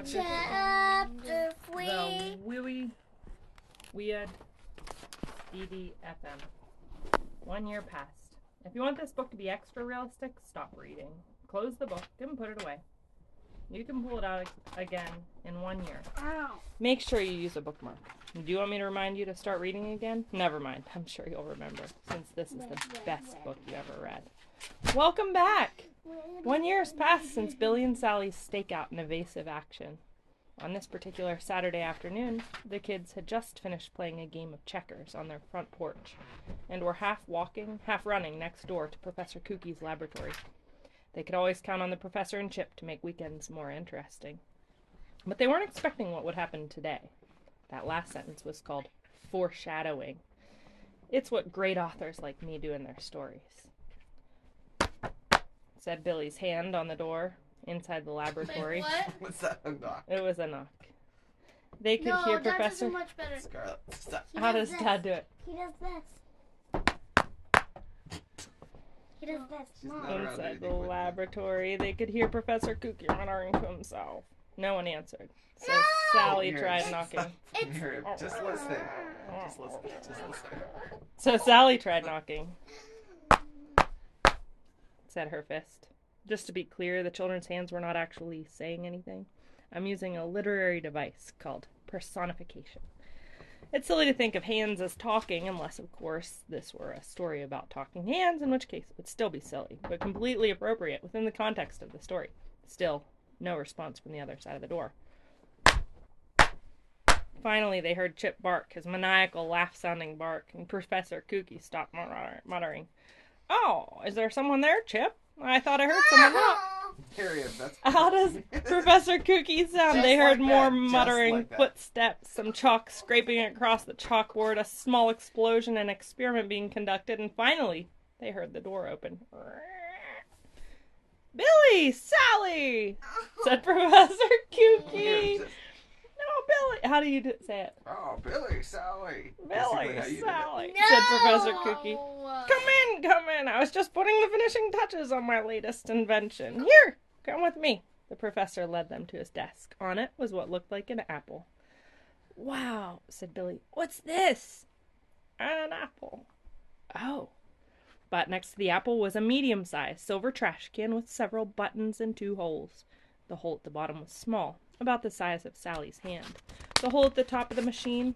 Chapter 3. The Weird EDFM. 1 year passed. If you want this book to be extra realistic, stop reading. Close the book and put it away. You can pull it out again in 1 year. Ow. Make sure you use a bookmark. Do you want me to remind you to start reading again? Never mind. I'm sure you'll remember, since this is the best book you ever read. Welcome back! 1 year has passed since Billy and Sally's stakeout and evasive action. On this particular Saturday afternoon, the kids had just finished playing a game of checkers on their front porch, and were half walking, half running next door to Professor Kookie's laboratory. They could always count on the professor and Chip to make weekends more interesting. But they weren't expecting what would happen today. That last sentence was called foreshadowing. It's what great authors like me do in their stories. Said Billy's hand on the door inside the laboratory. Wait, what? What's that? A knock? It was a knock. They could hear Dad Professor... does it much better. Scarlet, stop. How does Dad do it? He does this. He does this. She's Mom. not around Inside the anything with me. laboratory, they could hear Professor Kookie muttering to himself. No one answered. So No! Sally Here, tried stop. knocking. Can you hear him? Just listen. Just listen. Just listen. So Sally tried knocking. Said her fist. Just to be clear, the children's hands were not actually saying anything. I'm using a literary device called personification. It's silly to think of hands as talking, unless, of course, this were a story about talking hands, in which case it would still be silly, but completely appropriate within the context of the story. Still, no response from the other side of the door. Finally, they heard Chip bark, his maniacal, laugh-sounding bark, and Professor Kookie stopped muttering. "Oh, is there someone there, Chip? I thought I heard someone knock." Hear him. That's How does Professor Kookie sound? Just They heard like more that, just muttering like that. footsteps, some chalk scraping across the chalkboard, a small explosion, an experiment being conducted, and finally, they heard the door open. "Billy! Sally!" said Professor Kookie. "No, Billy!" How do you say it? Oh, Billy, Sally. "Billy, How you do Sally," No! said Professor Kookie. Come in. I was just putting the finishing touches on my latest invention. Here, come with me." The professor led them to his desk. On it was what looked like an apple. "Wow," said Billy. "What's this?" "An apple." "Oh." But next to the apple was a medium-sized silver trash can with several buttons and 2 holes. The hole at the bottom was small, about the size of Sally's hand. The hole at the top of the machine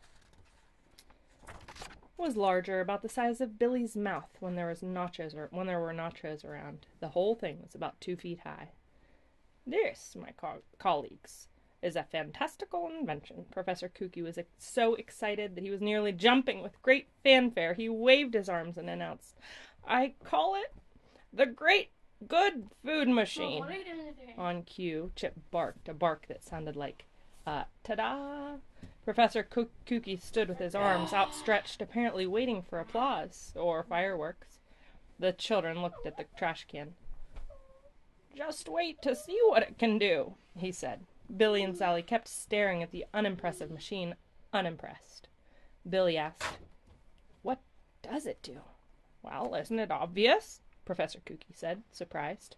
was larger, about the size of Billy's mouth when there were nachos around. The whole thing was about 2 feet high. "This, my colleagues, is a fantastical invention." Professor Kookie was so excited that he was nearly jumping. With great fanfare, he waved his arms and announced, "I call it the Great Good Food Machine." What are you doing with your hand? On cue, Chip barked, a bark that sounded like, ta-da! Professor Kookie stood with his arms outstretched, apparently waiting for applause, or fireworks. The children looked at the trash can. "Just wait to see what it can do," he said. Billy and Sally kept staring at the unimpressive machine, unimpressed. Billy asked, "What does it do?" "Well, isn't it obvious?" Professor Kookie said, surprised.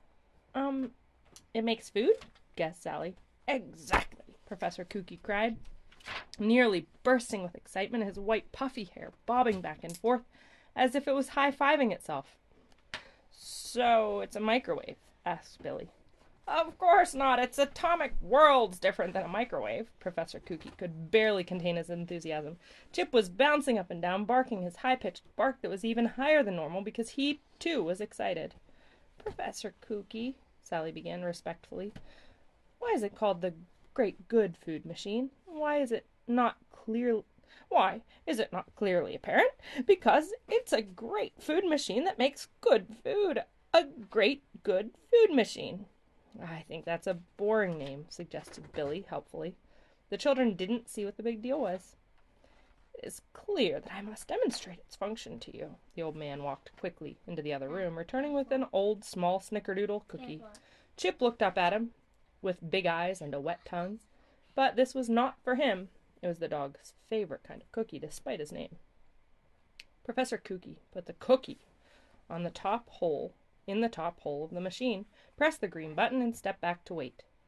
It makes food?" guessed Sally. "Exactly," Professor Kookie cried, nearly bursting with excitement, his white puffy hair bobbing back and forth as if it was high-fiving itself. "So it's a microwave?" asked Billy. "Of course not. It's atomic worlds different than a microwave." Professor Kookie could barely contain his enthusiasm. Chip was bouncing up and down, barking his high-pitched bark that was even higher than normal because he, too, was excited. "Professor Kookie," Sally began respectfully, "why is it called the Great Good Food Machine? Why is it not clearly apparent? Because it's a great food machine that makes good food. A great good food machine." "I think that's a boring name," suggested Billy, helpfully. The children didn't see what the big deal was. "It is clear that I must demonstrate its function to you." The old man walked quickly into the other room, returning with an old, small snickerdoodle cookie. Chip looked up at him with big eyes and a wet tongue, but this was not for him. It was the dog's favorite kind of cookie, despite his name. Professor Kookie put the cookie in the top hole of the machine, pressed the green button, and stepped back to wait.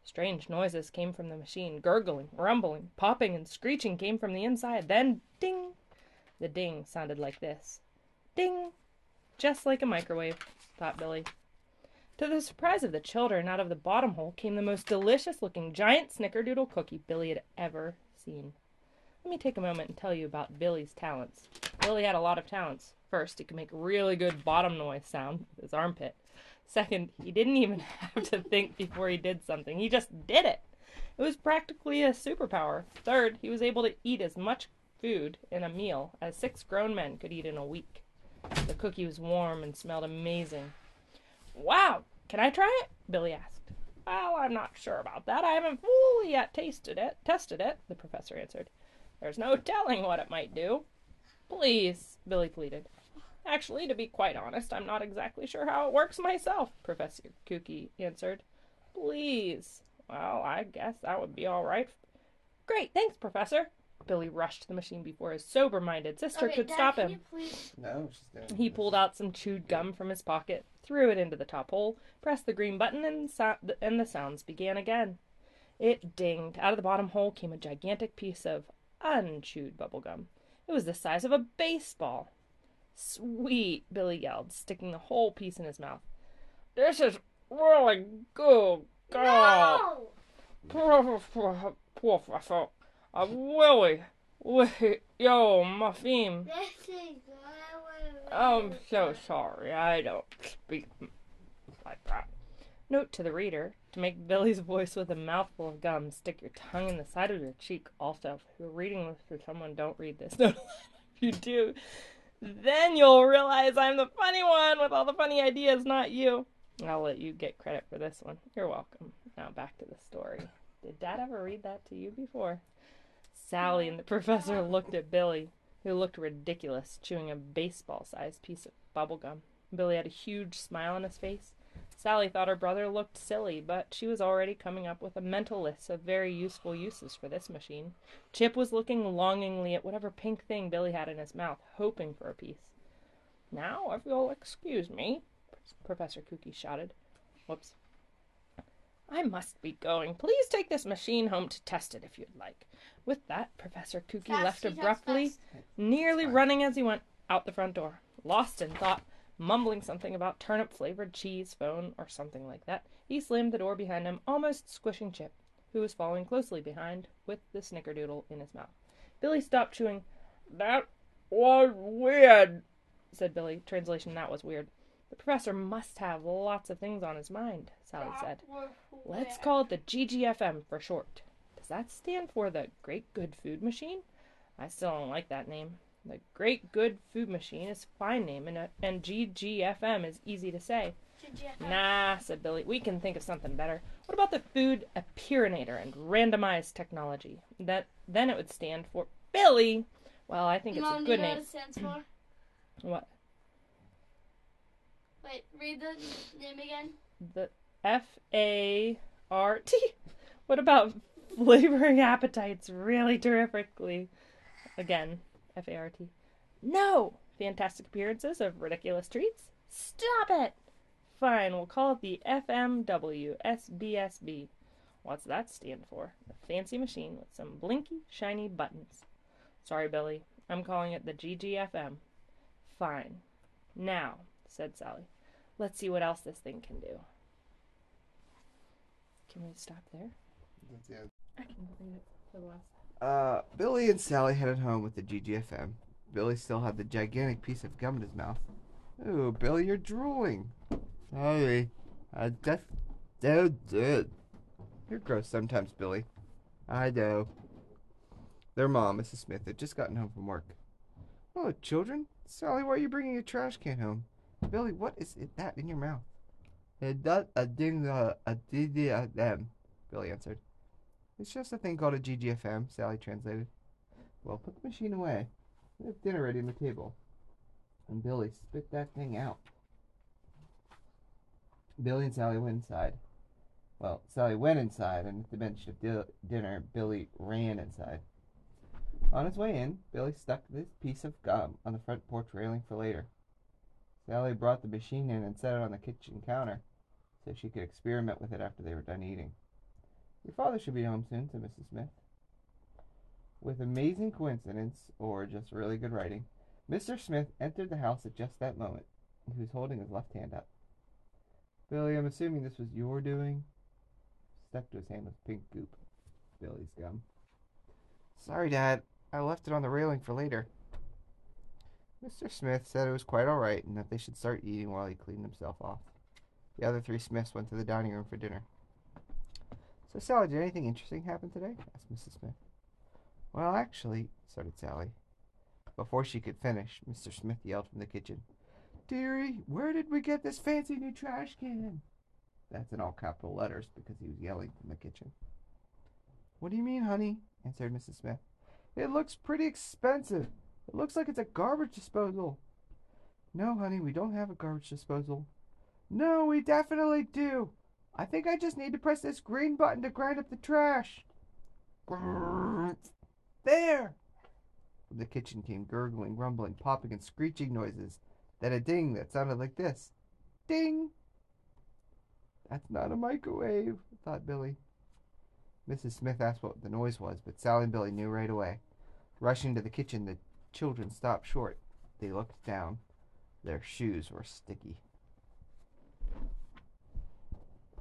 Strange noises came from the machine. Gurgling, rumbling, popping, and screeching came from the inside. Then, ding! The ding sounded like this. Ding! Just like a microwave, thought Billy. To the surprise of the children, out of the bottom hole came the most delicious-looking giant snickerdoodle cookie Billy had ever seen. Let me take a moment and tell you about Billy's talents. Billy had a lot of talents. First, he could make a really good bottom noise sound with his armpit. Second, he didn't even have to think before he did something. He just did it. It was practically a superpower. Third, he was able to eat as much food in a meal as 6 grown men could eat in a week. The cookie was warm and smelled amazing. Wow, can I try it? Billy asked. Well, I'm not sure about that. I haven't fully yet tested it, the professor answered. There's no telling what it might do. Please, Billy pleaded. Actually, to be quite honest, I'm not exactly sure how it works myself, Professor Kooky answered. Please. Well, I guess that would be all right. Great, thanks, Professor. Billy rushed to the machine before his sober-minded sister could Dad, stop can him. you please? No, she's doing He pulled out some chewed gum from his pocket, threw it into the top hole, pressed the green button, and the sounds began again. It dinged. Out of the bottom hole came a gigantic piece of unchewed bubble gum. It was the size of a baseball. Sweet, Billy yelled, sticking the whole piece in his mouth. This is really good gum. No! Professor, Willie, yo, Muffin. This is good. I'm so sorry, I don't speak like that. Note to the reader, to make Billy's voice with a mouthful of gum, stick your tongue in the side of your cheek. Also, if you're reading this for someone, don't read this. No, if you do, then you'll realize I'm the funny one with all the funny ideas, not you. I'll let you get credit for this one. You're welcome. Now back to the story. Did Dad ever read that to you before? Sally and the professor looked at Billy, who looked ridiculous, chewing a baseball-sized piece of bubble gum. Billy had a huge smile on his face. Sally thought her brother looked silly, but she was already coming up with a mental list of very useful uses for this machine. Chip was looking longingly at whatever pink thing Billy had in his mouth, hoping for a piece. Now, if you'll excuse me, Professor Kooky shouted. Whoops. I must be going. Please take this machine home to test it if you'd like. With that, Professor Kooky Fast, left he talks abruptly, fast. nearly running as he went out the front door. Lost in thought, mumbling something about turnip-flavored cheese, phone, or something like that, he slammed the door behind him, almost squishing Chip, who was following closely behind, with the snickerdoodle in his mouth. Billy stopped chewing. That was weird, said Billy. Translation, that was weird. The professor must have lots of things on his mind, Sally said. Let's call it the GGFM for short. Does that stand for the Great Good Food Machine? I still don't like that name. The Great Good Food Machine is a fine name, and GGFM is easy to say. Nah, said Billy. We can think of something better. What about the Food Appearinator and Randomized Technology? Then it would stand for Billy. Well, I think it's Mom, a good do you know name. what it stands for? What? Wait, read the name again. The FART? What about flavoring appetites really terrifically? Again, FART. No! Fantastic appearances of ridiculous treats? Stop it! Fine, we'll call it the FMWSBSB. What's that stand for? A fancy machine with some blinky, shiny buttons. Sorry, Billy. I'm calling it the GGFM. Fine. Now, said Sally, let's see what else this thing can do. Can we stop there? That's the end. I can believe it for the last. Billy and Sally headed home with the GGFM. Billy still had the gigantic piece of gum in his mouth. Ooh, Billy, you're drooling. Sorry, I just so did. You're gross sometimes, Billy. I know. Their mom, Mrs. Smith, had just gotten home from work. Oh, children. Sally, why are you bringing a trash can home? Billy, what is that in your mouth? It's not a GGFM, Billy answered. It's just a thing called a GGFM, Sally translated. Well, put the machine away. We have dinner ready on the table. And Billy, spit that thing out. Billy and Sally went inside. Well, Sally went inside, and at the mention of dinner, Billy ran inside. On his way in, Billy stuck this piece of gum on the front porch railing for later. Sally brought the machine in and set it on the kitchen counter so she could experiment with it after they were done eating. Your father should be home soon, said Mrs. Smith. With amazing coincidence, or just really good writing, Mr. Smith entered the house at just that moment. He was holding his left hand up. Billy, I'm assuming this was your doing? Stuck to his hand with pink goop. Billy's gum. Sorry, Dad. I left it on the railing for later. Mr. Smith said it was quite all right and that they should start eating while he cleaned himself off. The other three Smiths went to the dining room for dinner. So, Sally, did anything interesting happen today? Asked Mrs. Smith. Well, actually, started Sally. Before she could finish, Mr. Smith yelled from the kitchen, Dearie, where did we get this fancy new trash can? That's in all capital letters because he was yelling from the kitchen. What do you mean, honey? Answered Mrs. Smith. It looks pretty expensive. It looks like it's a garbage disposal. No, honey, we don't have a garbage disposal. No, we definitely do. I think I just need to press this green button to grind up the trash. There! From the kitchen came gurgling, rumbling, popping, and screeching noises. Then a ding that sounded like this. Ding! That's not a microwave, thought Billy. Mrs. Smith asked what the noise was, but Sally and Billy knew right away. Rushing to the kitchen, the children stopped short. They looked down. Their shoes were sticky.